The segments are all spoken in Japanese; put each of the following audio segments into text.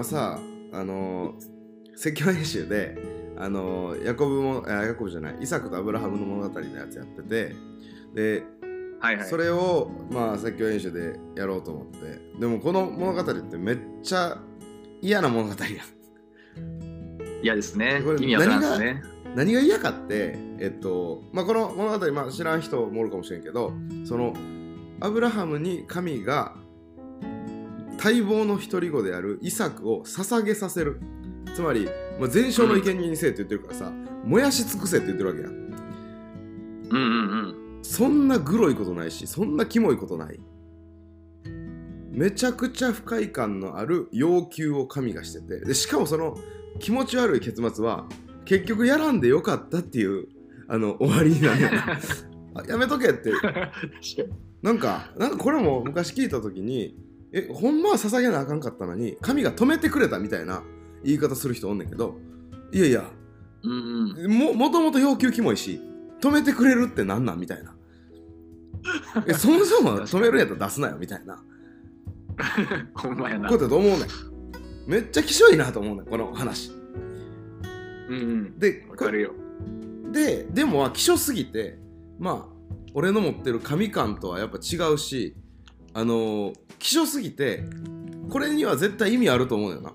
今さ説教演習でヤコブじゃないイサクとアブラハムの物語のやつやってて、で、 はいはい、 それをまあ説教演習でやろうと思って、でもこの物語ってめっちゃ嫌な物語やん。 嫌ですね。 これ意味わからんですね。 何が嫌かってまあこの物語、まあ、知らん人もおるかもしれんけど、そのアブラハムに神が待望の独り子であるイサクを捧げさせる。つまり、まあ、全焼の生贄にせえって言ってるからさ、燃やし尽くせって言ってるわけやん。 うんうんうん。 そんなグロいことないし、そんなキモいことない。めちゃくちゃ不快感のある要求を神がしてて、でしかもその気持ち悪い結末は結局やらんでよかったっていう終わりになるやんやめとけってなんかこれも昔聞いた時にほんまは捧げなあかんかったのに神が止めてくれたみたいな言い方する人おんねんけど、いやいや、 うんうん、 もともと要求キモいし止めてくれるってなんなんみたいなそもそも止めるんやったら出すなよみたいなほんまやな。 ことだと思うねん。めっちゃきしょいなと思うねんこの話。 うんうん、 でわかるよ。 でも希少すぎて、まあ俺の持ってる神感とはやっぱ違うし、希少すぎてこれには絶対意味あると思うよな。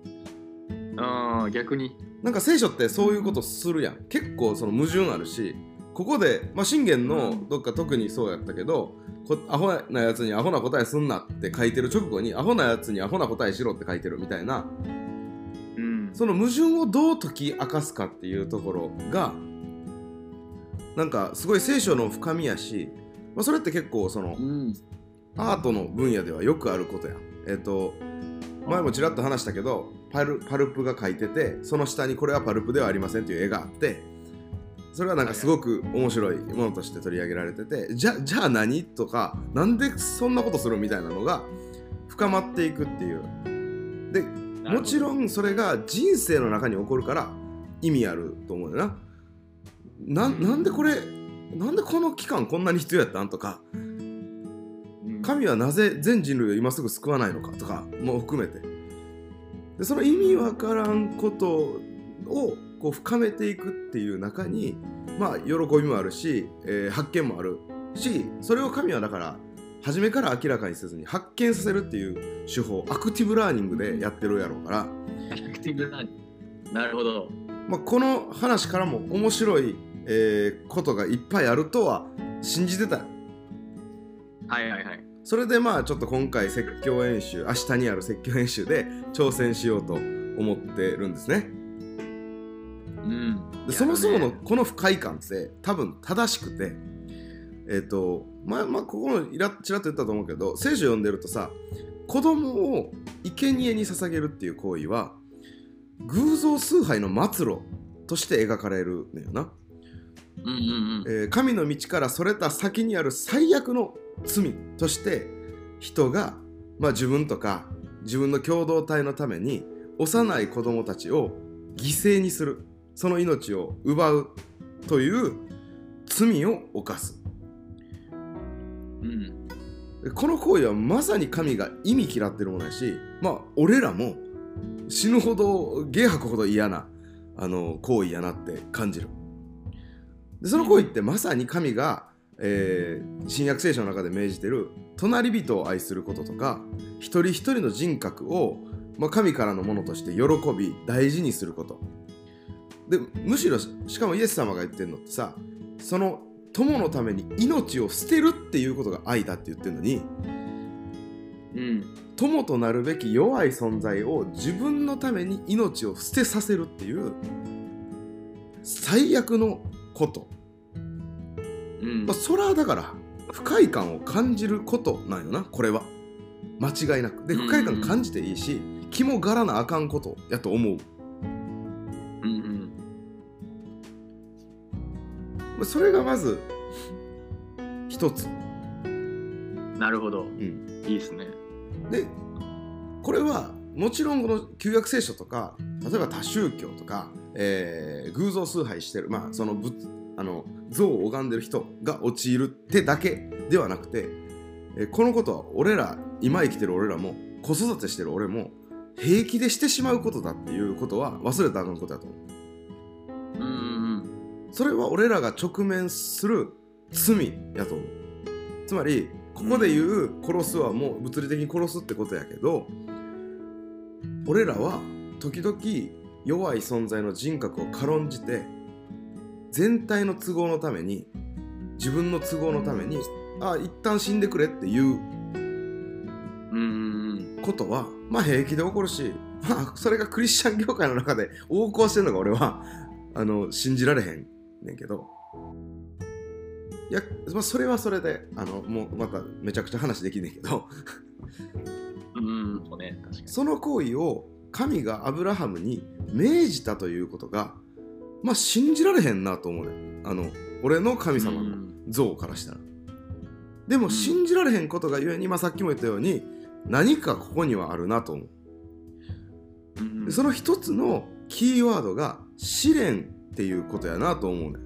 逆になんか聖書ってそういうことするやん。結構その矛盾あるし、ここで、まあ、信玄のどっか特にそうやったけど、アホなやつにアホな答えすんなって書いてる直後にアホなやつにアホな答えしろって書いてるみたいな、 うん、 その矛盾をどう解き明かすかっていうところがなんかすごい聖書の深みやし、まあ、それって結構その、アートの分野ではよくあることやん。前もちらっと話したけどパルプが描いてて、その下にこれはパルプではありませんっていう絵があって、それはなんかすごく面白いものとして取り上げられてて、じゃあ何とかなんでそんなことするみたいなのが深まっていくっていう。でもちろんそれが人生の中に起こるから意味あると思うよな。なんでこの期間こんなに必要やったんとか、神はなぜ全人類を今すぐ救わないのかとかも含めて、でその意味わからんことをこう深めていくっていう中に、まあ喜びもあるし、発見もあるし、それを神はだから初めから明らかにせずに発見させるっていう手法、アクティブラーニングでやってるやろうから、 アクティブラーニング、なるほど。 まあ、この話からも面白い、ことがいっぱいあるとは信じてた。 はいはいはい。 それでまあちょっと今回説教演習、明日にある説教演習で挑戦しようと思ってるんですね。でそもそものこの不快感って多分正しくて、まあここもちらっと言ったと思うけど、聖書読んでるとさ、子供を生贄に捧げるっていう行為は偶像崇拝の末路として描かれるのよな。神の道からそれた先にある最悪の罪として人が、まあ、自分とか自分の共同体のために幼い子供たちを犠牲にする、その命を奪うという罪を犯す、この行為はまさに神が意味嫌ってるものだし、まあ俺らも死ぬほどゲー吐くほど嫌な行為やなって感じる。でその行為ってまさに神が、新約聖書の中で命じてる隣人を愛することとか、一人一人の人格を、まあ、神からのものとして喜び大事にすることで、むしろしかもイエス様が言ってるのってさ、その友のために命を捨てるっていうことが愛だって言ってるのに、友となるべき弱い存在を自分のために命を捨てさせるっていう最悪のこと、まあ、それはだから不快感を感じることなんよな、これは間違いなく。で不快感感じていいし、気もがらなあかんことやと思う。それがまず一つ。 なるほど、いいですね。 でこれはもちろんこの旧約聖書とか、例えば多宗教とか、偶像崇拝してる、まあその像を拝んでる人が陥るってだけではなくて、このことは俺ら今生きてる俺らも子育てしてる俺も平気でしてしまうことだっていうことは忘れたらあかんことだと思う。それは俺らが直面する罪やと思う。つまりここで言う殺すはもう物理的に殺すってことやけど、俺らは時々弱い存在の人格を軽んじて全体の都合のために、自分の都合のために一旦死んでくれっていうことはまあ平気で起こるし、まあそれがクリスチャン業界の中で横行してるのが俺は信じられへんねんけど、いや、まあ、それはそれでもうまためちゃくちゃ話できねんけどそうね、確かにその行為を神がアブラハムに命じたということがまあ信じられへんなと思うね。俺の神様の像からしたら。でも信じられへんことがゆえに、まあ、さっきも言ったように何かここにはあるなと思う。でその一つのキーワードが試練っていうことやなと思うね。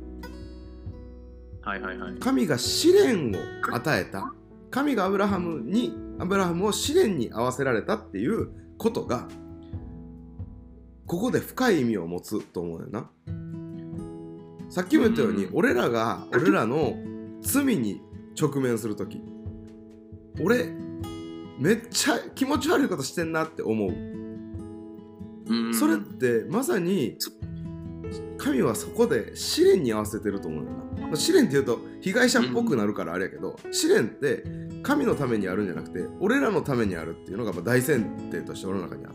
神が試練を与えた、神がアブラハムを試練に合わせられたっていうことがここで深い意味を持つと思うよな。さっきも言ったように、俺らの罪に直面するとき、俺めっちゃ気持ち悪いことしてんなって思う。それってまさに神はそこで試練に合わせてると思うよな。試練って言うと被害者っぽくなるからあれやけど、試練って神のためにあるんじゃなくて俺らのためにあるっていうのが大前提として俺の中にあって、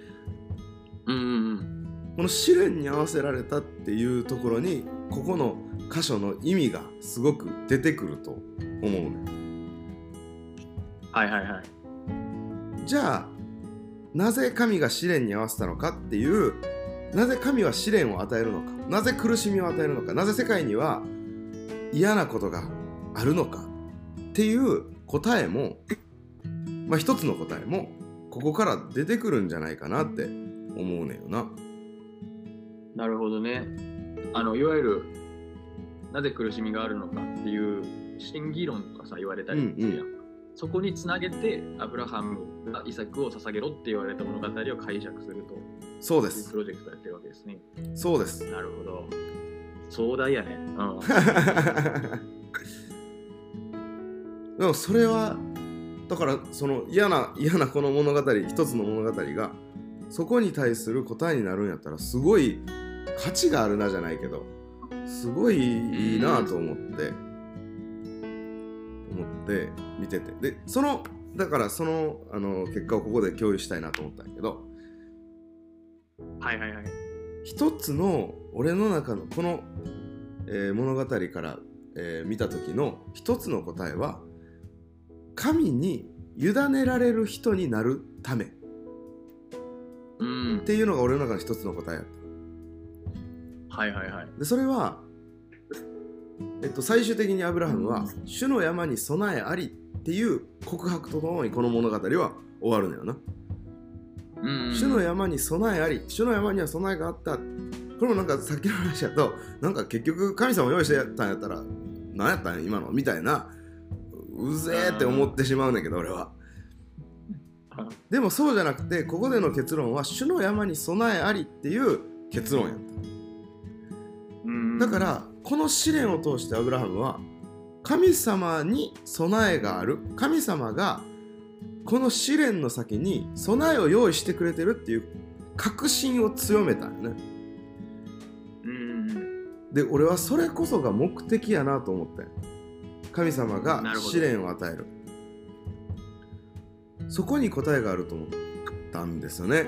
この試練に合わせられたっていうところにここの箇所の意味がすごく出てくると思うね。じゃあなぜ神が試練に合わせたのかっていう、なぜ神は試練を与えるのか、なぜ苦しみを与えるのか、なぜ世界には嫌なことがあるのかっていう答えも、まあ一つの答えもここから出てくるんじゃないかなって思うねんよな。 なるほどね。いわゆるなぜ苦しみがあるのかっていう真偽論とかさ言われたりするやん。そこにつなげてアブラハムがイサクを捧げろって言われた物語を解釈すると、 そうです。 プロジェクトやってるわけですね。 そうです。 なるほど。壮大やね。 でもそれはだからその嫌なこの物語、一つの物語がそこに対する答えになるんやったらすごい価値があるなじゃないけど、すごいいいなと思って見てて、でだからその結果をここで共有したいなと思ったんやけど、一つの俺の中のこの、物語から、見た時の一つの答えは、神に委ねられる人になるためっていうのが俺の中の一つの答えやった。でそれは最終的にアブラハムは主の山に備えありっていう告白とともにこの物語は終わるのよな。主の山に備えあり、主の山には備えがあった。これもなんかさっきの話だと、なんか結局神様用意してやったんやったら何やったんや今のみたいな、うぜーって思ってしまうんだけど俺は。でもそうじゃなくて、ここでの結論は主の山に備えありっていう結論やった。だからこの試練を通してアブラハムは神様に備えがある、神様がこの試練の先に備えを用意してくれてるっていう確信を強めたんよね。で俺はそれこそが目的やなと思って、神様が試練を与える、そこに答えがあると思ったんですよね。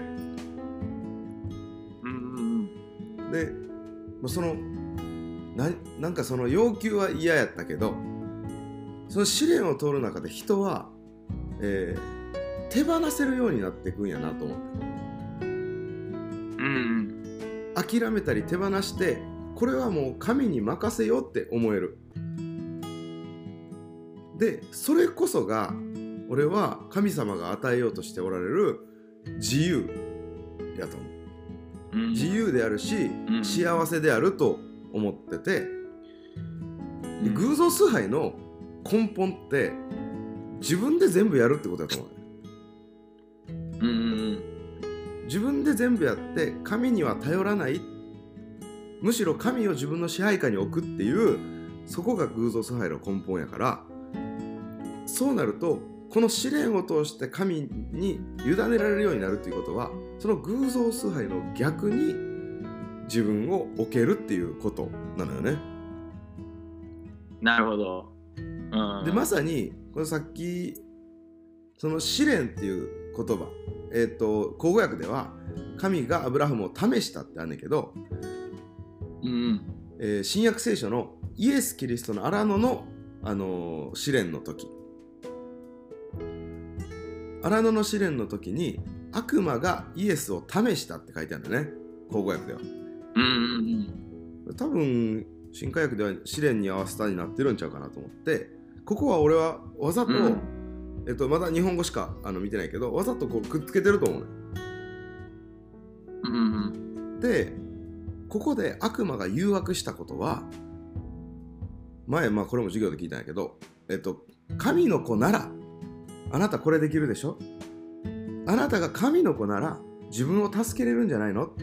でなんかその要求は嫌やったけど、その試練を通る中で人は、手放せるようになっていくんやなと思って、諦めたり手放して、これはもう神に任せようって思える。でそれこそが俺は神様が与えようとしておられる自由やと思う。自由であるし、幸せであると思ってて、偶像崇拝の根本って自分で全部やるってことだと思う。 自分で全部やって神には頼らない、むしろ神を自分の支配下に置くっていう、そこが偶像崇拝の根本やから、そうなるとこの試練を通して神に委ねられるようになるっていうことは、その偶像崇拝の逆に自分を置けるっていうことなのよね。 なるほど。 でまさにこのさっきその試練っていう言葉、口語訳では神がアブラハムを試したってあるんだけど、新約聖書のイエス・キリストの荒野の、試練の時、荒野の試練の時に悪魔がイエスを試したって書いてあるんだね、口語訳では。多分新化訳では試練に合わせたになってるんちゃうかなと思って、ここは俺はわざと、まだ日本語しか見てないけど、わざとこうくっつけてると思うね。でここで悪魔が誘惑したことは、前これも授業で聞いたんやけど、神の子ならあなたこれできるでしょ、あなたが神の子なら自分を助けれるんじゃないの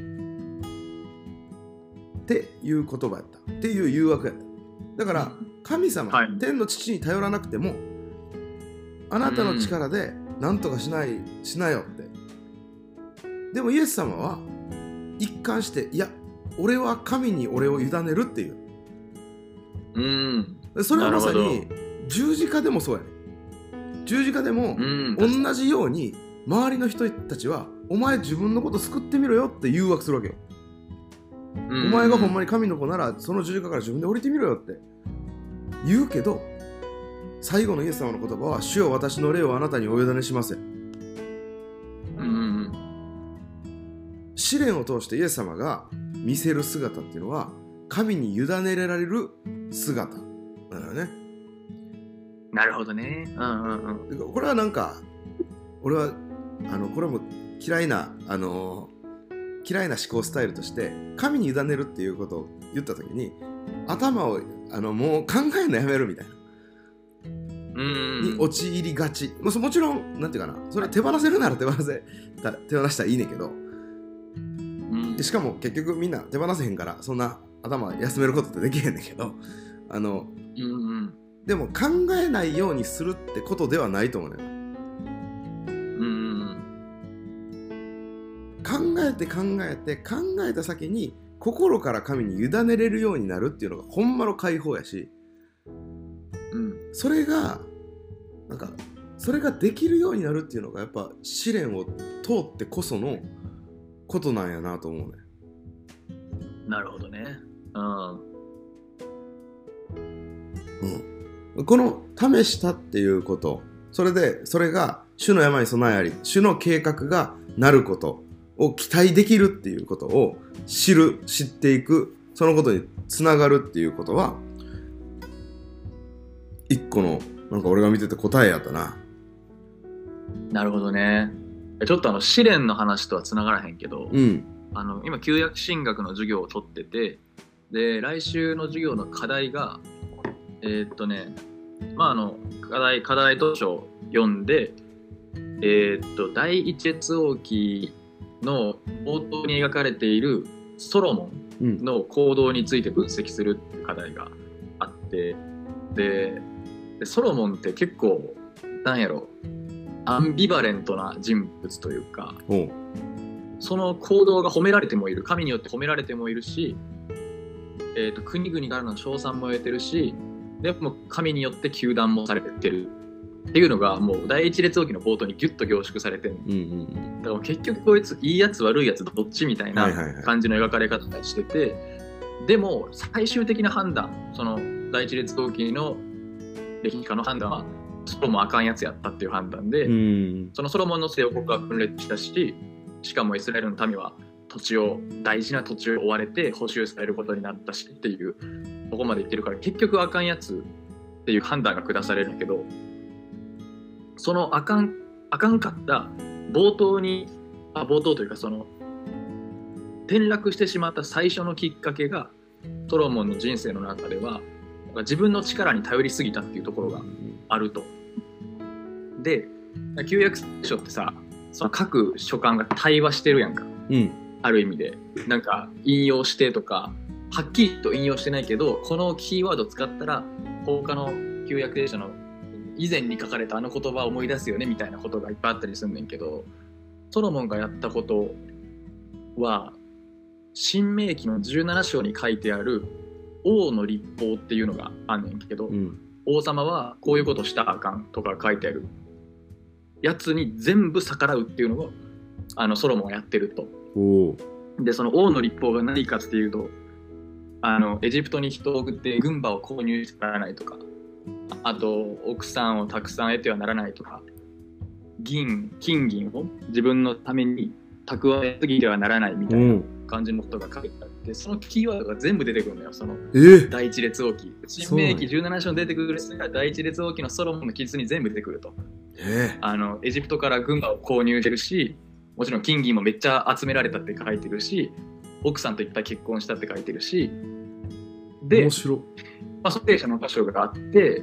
っていう言葉やったっていう誘惑やった。だから神様、天の父に頼らなくてもあなたの力で何とかしなよって。でもイエス様は一貫して、いや俺は神に俺を委ねるっていう、それはまさに十字架でもそうやね。十字架でも同じように周りの人たちはお前自分のこと救ってみろよって誘惑するわけよ。お前がほんまに神の子ならその十字架から自分で降りてみろよって言うけど、最後のイエス様の言葉は、主よ私の霊をあなたにお委ねします。試練を通してイエス様が見せる姿っていうのは神に委ねられる姿なのよね。 なるほどね。 これはなんか俺はこれも嫌いな思考スタイルとして、神に委ねるっていうことを言った時に頭をもう考えるのやめるみたいなに陥りがち。もちろんなんていうかな、それ手放せるなら手放したらいいねんけど、しかも結局みんな手放せへんからそんな頭休めることってできへんねんけど、でも考えないようにするってことではないと思うね。考えた先に心から神に委ねれるようになるっていうのがほんまの解放やし、それができるようになるっていうのがやっぱ試練を通ってこそのことなんやなと思うね。 なるほどね。 この試したっていうこと、それが主の山に備えあり、主の計画がなることを期待できるっていうことを知っていく、そのことにつながるっていうことは一個の俺が見てて答えやったな。 なるほどね。ちょっと試練の話とはつながらへんけど、今旧約神学の授業を取ってて、で来週の授業の課題が課題図書を読んで、第一列王記の冒頭に描かれているソロモンの行動について分析するっていう課題があって、でソロモンって結構アンビバレントな人物というか、その行動が褒められてもいる、神によって褒められてもいるし、国々からの称賛も得てるし、でも神によって糾弾もされてるっていうのがもう第一列王記の冒頭にギュッと凝縮されてる、だから結局こいついいやつ悪いやつどっちみたいな感じの描かれ方をしてて、でも最終的な判断、その第一列王記の歴史家の判断はソロモンあかんやつやったっていう判断で、そのソロモンの聖王国は分裂したし、しかもイスラエルの民は大事な土地を追われて補修されることになったしっていうとこまで言ってるから、結局あかんやつっていう判断が下されるんだけど、そのあかんかった冒頭というか、その転落してしまった最初のきっかけがソロモンの人生の中では自分の力に頼りすぎたっていうところがあると。で旧約聖書ってさ、 その各書簡が対話してるやんか、 うん、 ある意味でなんか引用してとかはっきりと引用してないけどこのキーワード使ったら他の旧約聖書の以前に書かれたあの言葉を思い出すよねみたいなことがいっぱいあったりするんねんけど、ソロモンがやったことは新明記の17章に書いてある王の律法っていうのがあんねんけど、王様はこういうことしたらあかんとか書いてあるやつに全部逆らうっていうのをソロモンがやってると。でその王の律法が何かっていうとエジプトに人を送って軍馬を購入してはならないとか、あと奥さんをたくさん得てはならないとか、金銀を自分のために蓄えすぎてはならないみたいな感じのことが書いてあって、そのキーワードが全部出てくるのよ。その第一列王記、新明記17章に出てくる第一列王記のソロモンの記述に全部出てくると。エジプトから軍馬を購入してるし、もちろん金銀もめっちゃ集められたって書いてるし、奥さんといっぱい結婚したって書いてるし、で、その聖書の箇所があって、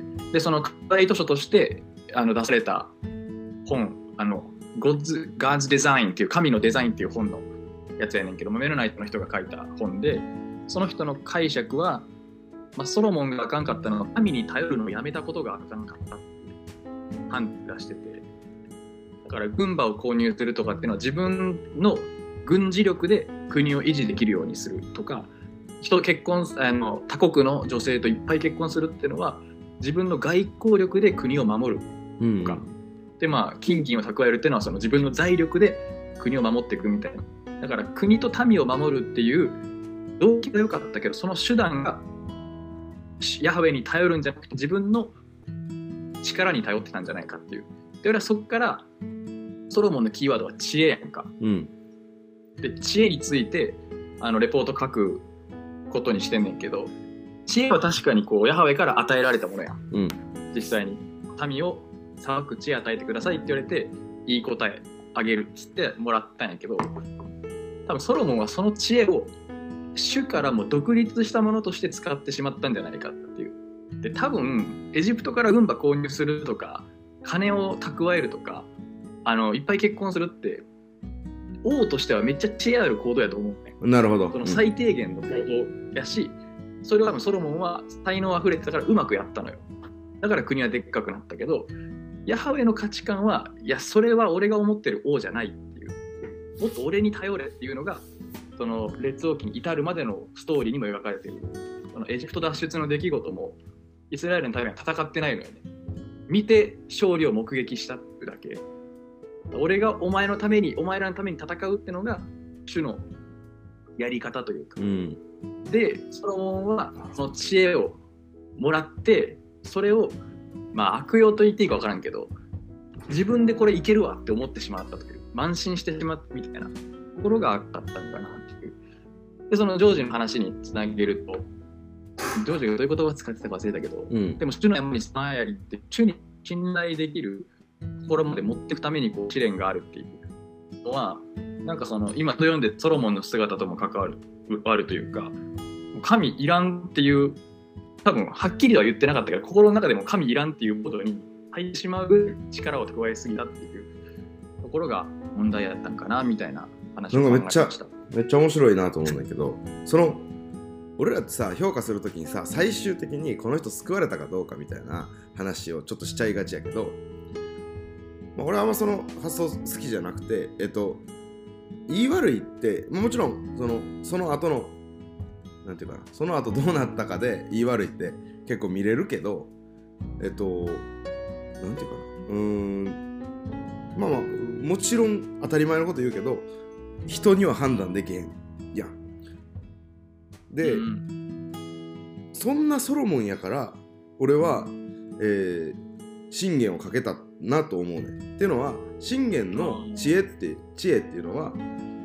でその課題図書として出された本、God's Design っていう神のデザインっていう本のやつやねんけども、メロナイトの人が書いた本で、その人の解釈は、ソロモンがあかんかったのは神に頼るのをやめたことがあかんかったって判断してて、だから軍馬を購入するとかっていうのは自分の軍事力で国を維持できるようにするとか、他国の女性といっぱい結婚するっていうのは自分の外交力で国を守るとか、で金銀を蓄えるっていうのはその自分の財力で国を守っていくみたいな。だから国と民を守るっていう動機が良かったけど、その手段がヤハウェに頼るんじゃなくて自分の力に頼ってたんじゃないかっていう。で俺はそこからソロモンのキーワードは知恵やんか、で知恵についてレポート書くことにしてんねんけど、知恵は確かにこうヤハウェから与えられたものや、実際に民を裁く知恵与えてくださいって言われていい答えあげるっつってもらったんやけど、多分ソロモンはその知恵を主からも独立したものとして使ってしまったんじゃないかっていう。で多分エジプトから軍馬購入するとか金を蓄えるとかいっぱい結婚するって王としてはめっちゃ知恵ある行動やと思うね。 なるほど。 その最低限の行動やし、それを多分ソロモンは才能あふれてたからうまくやったのよ。だから国はでっかくなったけど、ヤハウェの価値観はいやそれは俺が思ってる王じゃないっていう、もっと俺に頼れっていうのがその列王記に至るまでのストーリーにも描かれている。そのエジプト脱出の出来事もイスラエルのためには戦ってないのよね。見て勝利を目撃したってだけ。俺がお前らのために戦うってのが主のやり方というか、でソロモンはその知恵をもらってそれを悪用と言っていいか分からんけど自分でこれいけるわって思ってしまったという、慢心してしまったみたいなところがあったのかなっていう。でそのジョージの話につなげると、ジョージがどういう言葉を使ってたか忘れたけど、でも主の山に備えありって主に信頼できるところまで持っていくために試練があるっていうのは、なんかその今と読んでソロモンの姿とも関わるというか、神いらんっていう多分はっきりは言ってなかったけど心の中でも神いらんっていうことに入ってしまう力を蓄えすぎたっていうところが問題だったんかなみたいな話を考えました。 めっちゃ面白いなと思うんだけど、その俺らってさ評価するときにさ最終的にこの人救われたかどうかみたいな話をちょっとしちゃいがちやけど、俺はあんまその発想好きじゃなくて、言い悪いってもちろんその後のなんていうかな、その後どうなったかで言い悪いって結構見れるけど、なんていうかな、もちろん当たり前のこと言うけど人には判断できへんやん。で、そんなソロモンやから俺は、信玄をかけたなと思うね。っていうのは信玄の知恵っていうのは、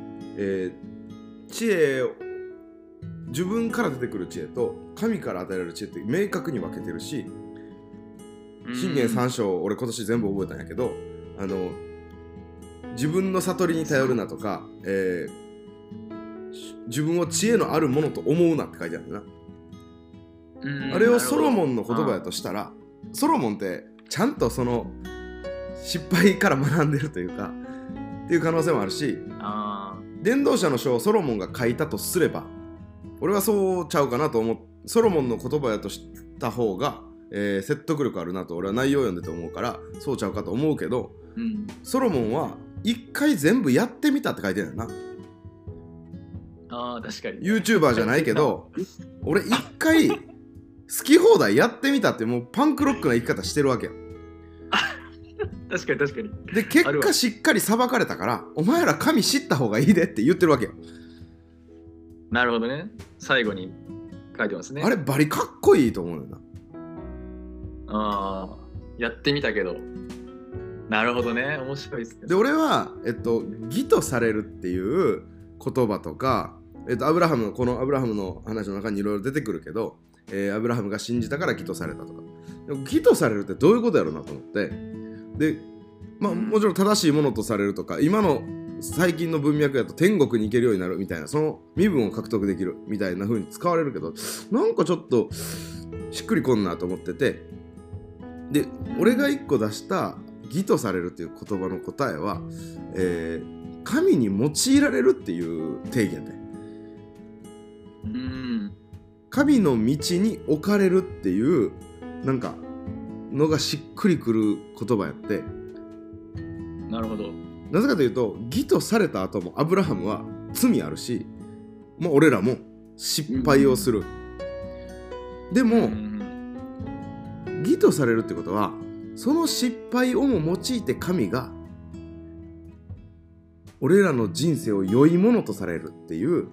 知恵を自分から出てくる知恵と神から与えられる知恵って明確に分けてるし、信玄3章俺今年全部覚えたんやけど、自分の悟りに頼るなとか、自分を知恵のあるものと思うなって書いてあるんだな。あれをソロモンの言葉やとしたら、ソロモンってちゃんとその失敗から学んでるというか、 っていう可能性もあるし、電動車の書をソロモンが書いたとすれば、俺はそうちゃうかなと思う。ソロモンの言葉やとした方が、説得力あるなと俺は内容読んでて思うから、そうちゃうかと思うけど、ソロモンは一回全部やってみたって書いてるんだよな。確かに YouTuber じゃないけど俺一回好き放題やってみたって、もうパンクロックな生き方してるわけよ。 確かに確かに。 で結果しっかり裁かれたから、お前ら神知った方がいいでって言ってるわけよ。 なるほどね。最後に書いてますね。 あれバリかっこいいと思うよな。 やってみたけど、なるほどね、面白いですね。 で俺は義とされるっていう言葉とか、アブラハムの話の中にいろいろ出てくるけど、アブラハムが信じたから義とされたとか、でも義とされるってどういうことやろうなと思って、でまあもちろん正しいものとされるとか、今の最近の文脈やと天国に行けるようになるみたいな、その身分を獲得できるみたいな風に使われるけど、なんかちょっとしっくりこんなと思ってて、で俺が一個出した義とされるっていう言葉の答えは、神に用いられるっていう定義やで、神の道に置かれるっていうなんかのがしっくりくる言葉やって。 なるほど。 なぜかというと、義とされた後もアブラハムは罪あるし、もう俺らも失敗をする。でも、義とされるってことは、その失敗をも用いて神が俺らの人生を良いものとされるっていう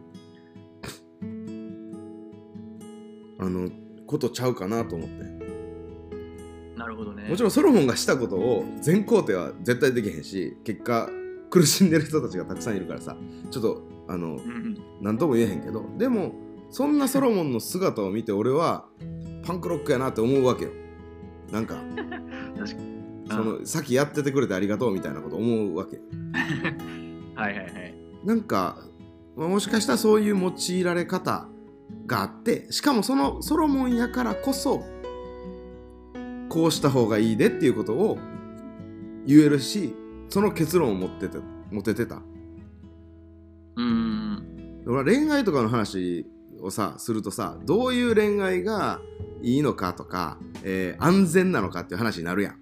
ことちゃうかなと思って。 なるほどね。 もちろんソロモンがしたことを全肯定は絶対できへんし、結果苦しんでる人たちがたくさんいるからさ、ちょっと何とも言えへんけど、でもそんなソロモンの姿を見て俺はパンクロックやなって思うわけよ。なんか確かにその先やっててくれてありがとうみたいなこと思うわけ。 はいはいはい。 なんか、もしかしたらそういう用いられ方があって、しかもそのソロモンやからこそこうした方がいいでっていうことを言えるし、その結論を持ててた。俺は恋愛とかの話をさするとさ、どういう恋愛がいいのかとか、安全なのかっていう話になるやん。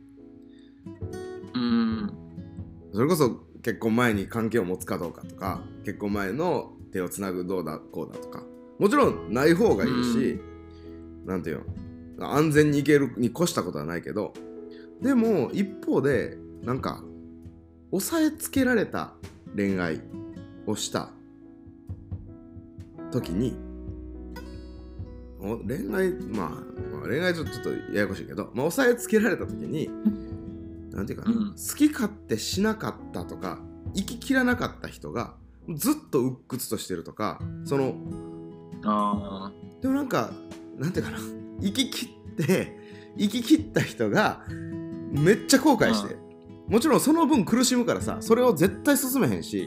それこそ結婚前に関係を持つかどうかとか、結婚前の手をつなぐどうだこうだとか、もちろんない方がいいし、なんていうの、安全にいけるに越したことはないけど、でも一方でなんか押さえつけられた恋愛をした時に、恋愛ちょっとややこしいけど、押さえつけられた時になんていうかな、好き勝手しなかったとか生ききらなかった人がずっと鬱屈としてるとか、でもなんかなんていうかな、生ききった人がめっちゃ後悔して、もちろんその分苦しむからさ、それを絶対進めへんし、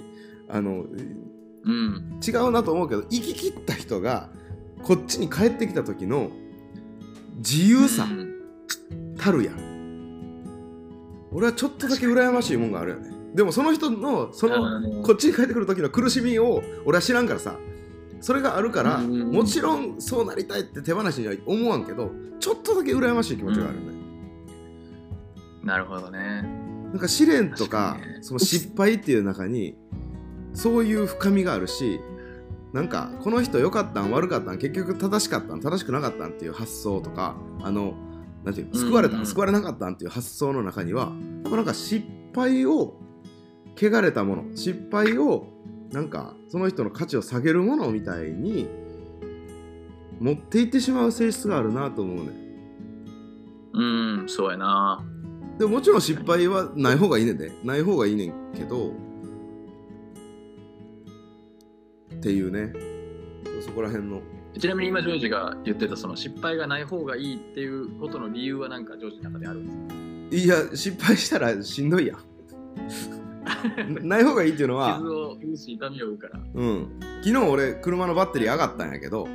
違うなと思うけど、生ききった人がこっちに帰ってきた時の自由さたるやん。俺はちょっとだけ羨ましいもんがあるよね。でもその人のこっちに帰ってくる時の苦しみを俺は知らんからさ、それがあるから、もちろんそうなりたいって手放しには思わんけど、ちょっとだけ羨ましい気持ちがあるね。 なるほどね。 なんか試練とかその失敗っていう中にそういう深みがあるし、なんかこの人良かったん悪かったん、結局正しかったん正しくなかったんっていう発想とか、なんていうの、救われたん救われなかったんっていう発想の中には、なんか失敗を汚れたもの、失敗をなんかその人の価値を下げるものみたいに持っていってしまう性質があるなと思うね。 そうやな。 でももちろん失敗はない方がいいねんで、ない方がいいねんけどっていうね、そこら辺の。 ちなみに今ジョージが言ってたその失敗がない方がいいっていうことの理由はなんかジョージの中であるんですか？ いや、失敗したらしんどいやん。ない方がいいっていうのは、 傷を負うし痛みを負うから。 昨日俺車のバッテリー上がったんやけど、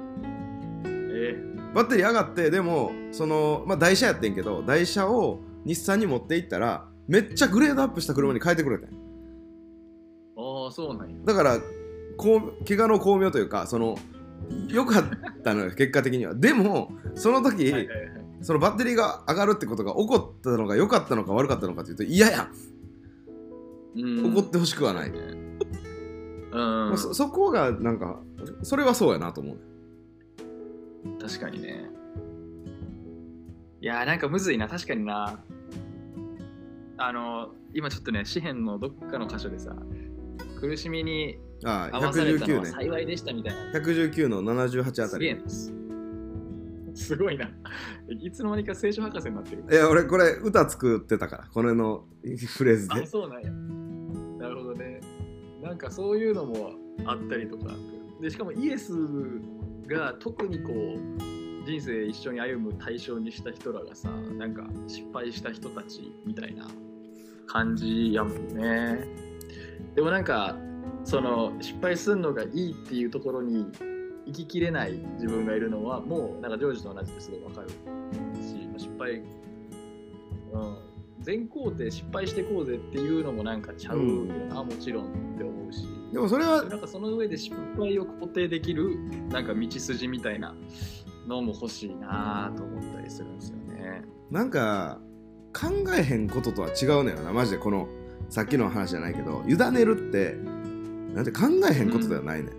バッテリー上がって、でも台車やってんけど、台車を日産に持って行ったらめっちゃグレードアップした車に変えてくれたん。 ああ、そうなんや。 だから怪我の巧妙というか、その良かったのよ結果的には。でもその時、はいはいはい、そのバッテリーが上がるってことが起こったのが良かったのか悪かったのかというと嫌やん。起こってほしくはない。そこがなんかそれはそうやなと思う。 確かにね。いやーなんかむずいな。確かにな。今ちょっとね、詩篇のどっかの箇所でさ、苦しみに合わされたのは幸いでしたみたいな。 119の78あたり。 すごいな。いつの間にか聖書博士になってる。 いや、俺これ歌作ってたから、これのフレーズで。 あ、そうなんや。なるほどね。なんかそういうのもあったりとか。で、しかもイエスが特にこう、人生一緒に歩む対象にした人らがさ、なんか失敗した人たちみたいな感じやもんね。でもなんか、その失敗するのがいいっていうところに生ききれない自分がいるのはもうなんかジョージと同じですごいわかるし、失敗、全工程失敗してこうぜっていうのもなんかちゃうよな、もちろんって思うし、 でもそれはなんかその上で失敗を肯定できるなんか道筋みたいなのも欲しいなと思ったりするんですよね。 なんか考えへんこととは違うのよな、マジで。このさっきの話じゃないけど、委ねるってなんて考えへんことではないね、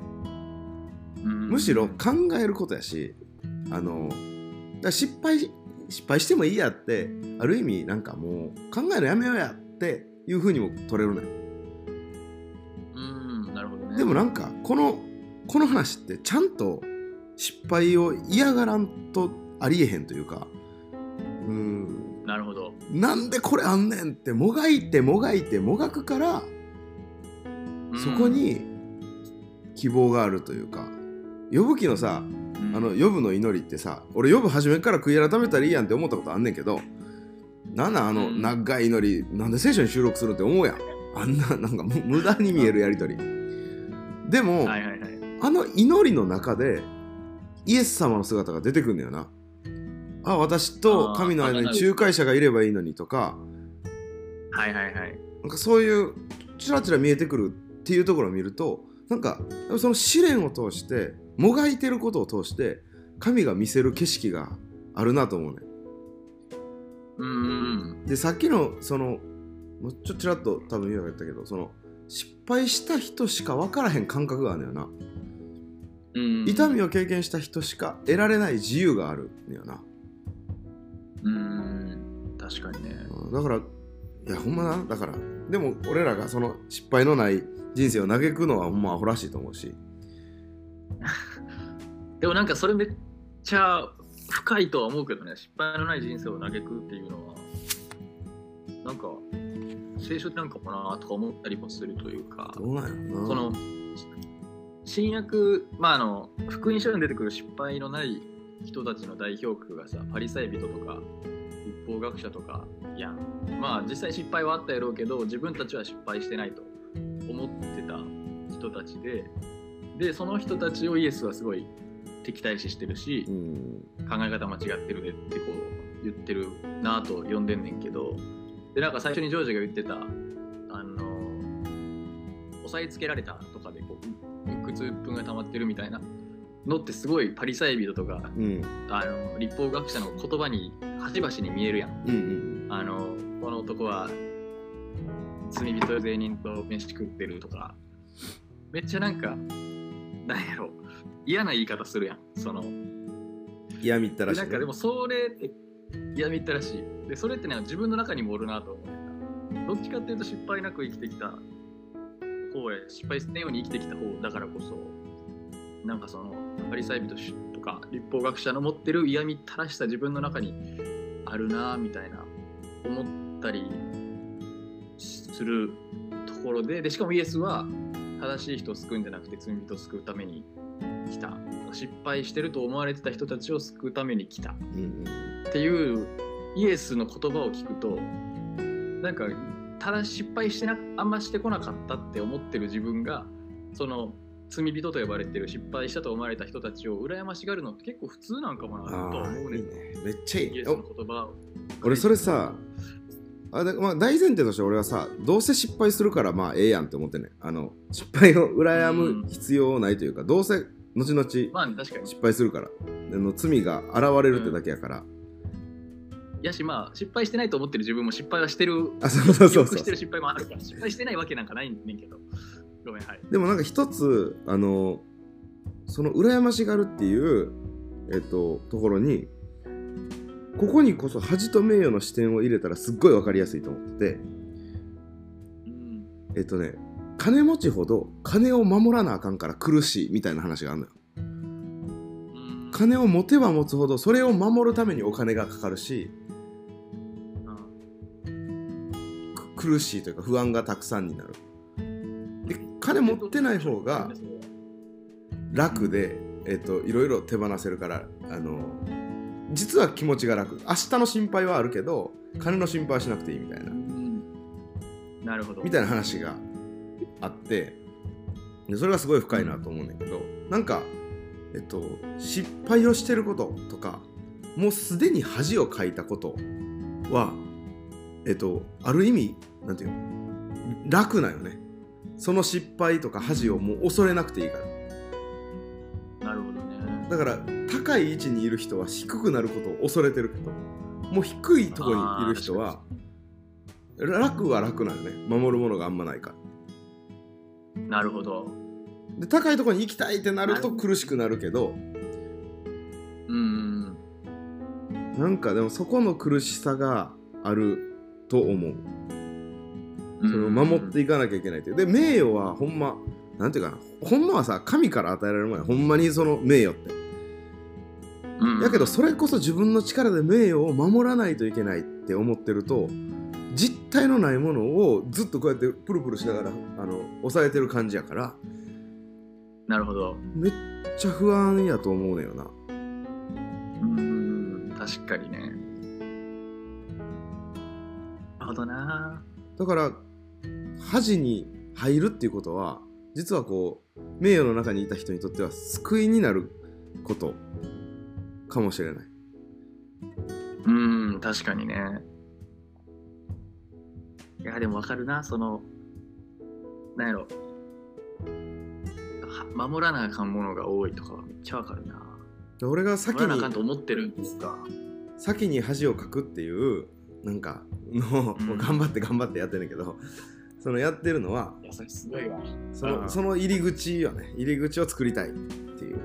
むしろ考えることやし、だ失敗してもいいやって、ある意味なんかもう考えるのやめようやっていう風にも取れるね。 なるほどね。 でもなんかこの話ってちゃんと失敗を嫌がらんとありえへんというか、 なるほど。 なんでこれあんねんってもがいてもがくから、そこに希望があるというか、ヨブ記のさ、ヨブの祈りってさ、俺ヨブ初めから悔い改めたらいいやんって思ったことあんねんけど、長い祈りなんで聖書に収録するって思うやん。あんななんか無駄に見えるやりとり。でも、あの祈りの中でイエス様の姿が出てくるんだよな。あ、私と神の間に仲介者がいればいいのにとか、なんかそういうチラチラ見えてくるっていうところを見ると、なんかその試練を通してもがいてることを通して神が見せる景色があるなと思うね。でさっきのそのもうちょっとちらっと多分言うのやったけど、その失敗した人しか分からへん感覚があるのよな。痛みを経験した人しか得られない自由があるのよな。 確かにね。 だからいやほんまな、だからでも俺らがその失敗のない人生を嘆くのはほんまアホらしいと思うしでもなんかそれめっちゃ深いとは思うけどね。失敗のない人生を嘆くっていうのはなんか聖書なんかもなとか思ったりもするというか、 どうなんやろな。 その新約、福音書に出てくる失敗のない人たちの代表格がさ、パリサイ人とか立法学者とかやん。実際失敗はあったやろうけど、自分たちは失敗してないと思ってた人たちで、その人たちをイエスはすごい敵対視してるし、考え方間違ってるねってこう言ってるなぁと呼んでんねんけど、でなんか最初にジョージが言ってた押さえつけられたとかでこう鬱屈鬱憤が溜まってるみたいなのってすごいパリサイ人とか、立法学者の言葉に端々に見えるやん。この男は罪人税人と飯食ってるとか、めっちゃなんかなんやろ嫌な言い方するやん。その嫌みったらしい、 なんかでもそれって嫌みったらしい。でそれってね自分の中にもおるなと思った。どっちかっていうと失敗なく生きてきた方へ、失敗せんように生きてきた方だからこそ、なんかそのパリサイ人とか立法学者の持ってる嫌みったらしさ自分の中にあるなみたいな思ったりするところで、しかもイエスは正しい人を救うんじゃなくて罪人を救うために来た。失敗してると思われてた人たちを救うために来たっていうイエスの言葉を聞くと、なんかただ失敗してあんましてこなかったって思ってる自分が、その罪人と呼ばれてる失敗したと思われた人たちを羨ましがるのって結構普通なんかもなと思うね。 いいね、めっちゃいい。 イエスの言葉を俺それさ、 で、まあ、大前提として俺はさ、どうせ失敗するからまあええやんって思ってね。失敗を羨む必要ないというか、どうせ後々失敗するから、罪が現れるってだけやから。 やし、まあ失敗してないと思ってる自分も失敗はしてる。 そうしてる失敗もあるから、失敗してないわけなんかないんねんけど。ごめん、はい。 でもなんか一つその羨ましがるっていうところに、ここにこそ恥と名誉の視点を入れたらすっごい分かりやすいと思ってて、金持ちほど金を守らなあかんから苦しいみたいな話があるのよ。金を持てば持つほどそれを守るためにお金がかかるし、苦しいというか不安がたくさんになる。で、金持ってない方が楽で、いろいろ手放せるから、実は気持ちが楽。明日の心配はあるけど金の心配はしなくていいみたいな、 なるほど、 みたいな話があって、でそれがすごい深いなと思うんだけど、なんか、失敗をしてることとか、もうすでに恥をかいたことは、ある意味なんていうの、楽なよね。その失敗とか恥をもう恐れなくていいから。 なるほどね。 だから高い位置にいる人は低くなることを恐れてるけど、もう低いところにいる人は楽は楽なのね。守るものがあんまないから。 なるほど。 で、高いところに行きたいってなると苦しくなるけど、なんかでもそこの苦しさがあると思う。それを守っていかなきゃいけないっていう。で、名誉はほんまなんていうかな、ほんまはさ、神から与えられるもんや、ほんまにその名誉って。やけどそれこそ自分の力で名誉を守らないといけないって思ってると、実体のないものをずっとこうやってプルプルしながら抑えてる感じやから。 なるほど。 めっちゃ不安やと思うねよな。 確かにね。なるほどな。 だから恥に入るっていうことは、実はこう名誉の中にいた人にとっては救いになることかもしれない。 確かにね。いやでも分かるな、そのなんやろ、守らなあかんものが多いとかはめっちゃ分かるな。 俺が先に守らなあかんと思ってるんですか。 先に恥をかくっていうなんかの、頑張ってやってんだけど、そのやってるのは、 いやそれすごいわ。 その入り口よね。入り口を作りたいっていう。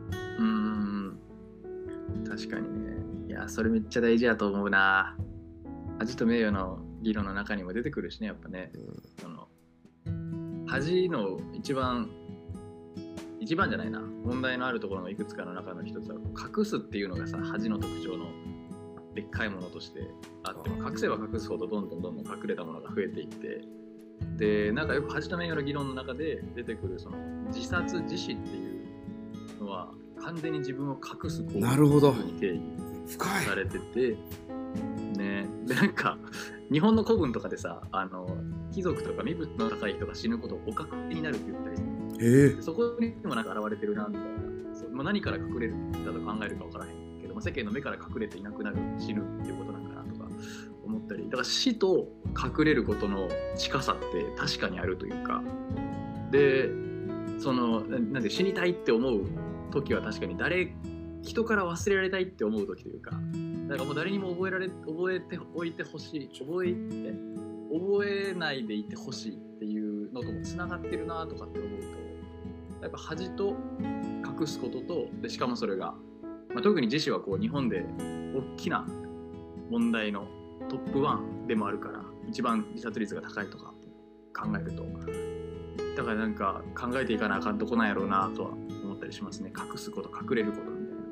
確かにね。いやそれめっちゃ大事やと思うな。恥と名誉の議論の中にも出てくるしね、やっぱね。その恥の一番じゃないな、問題のあるところのいくつかの中の一つは隠すっていうのがさ、恥の特徴のでっかいものとしてあっても、隠せば隠すほどどんどん隠れたものが増えていって、でなんかよく恥と名誉の議論の中で出てくるその自殺自死っていうのは完全に自分を隠す行為に定義されててね。でなんか日本の古文とかでさ、貴族とか身分の高い人が死ぬことをお隠れになるって言ったりする。そこにもなんか現れてるなみたいな。何から隠れるだと考えるか分からへんけど、世間の目から隠れていなくなる、死ぬっていうことなんかなとか思ったり。だから死と隠れることの近さって確かにあるというか、でそのなんで死にたいって思う時は確かに人から忘れられたいって思う時というか、だからもう誰にも覚えておいてほしい、覚えないでいてほしいっていうのともつながってるなとかって思うと、やっぱ恥と隠すことと、でしかもそれが、特に自死はこう日本で大きな問題のトップ1でもあるから、一番自殺率が高いとか考えると、だからなんか考えていかなあかんとこなんやろうなとは思ったりしますね。隠すこと、隠れることみたいな。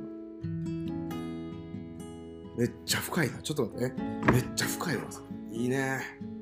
めっちゃ深いな。ちょっと待ってね。めっちゃ深いわ。いいね。